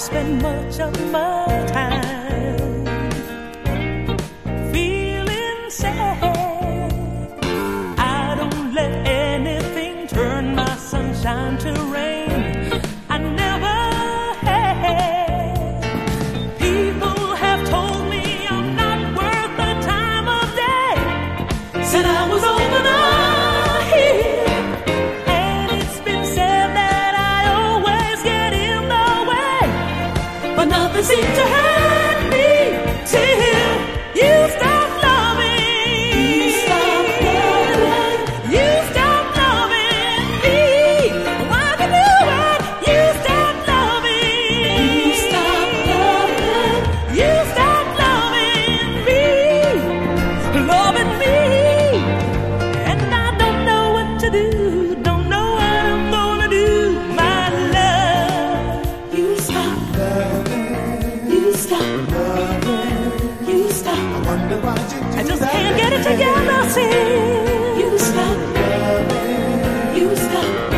spend much of my time feeling sad. I don't let anything turn my sunshine to rain. I never had. People have told me I'm not worth the time of day. Said I was over the hill, and it's been said that I always get in the way, but nothing seemed to hurt me till you stop loving. You stop loving. You stop loving me. Why can you it? You stop loving. You stop loving. You stop loving me. Loving me. And I don't know what to do. Don't know what I'm gonna do. My love. You stop loving. You stop loving. You stop. I wonder why you do.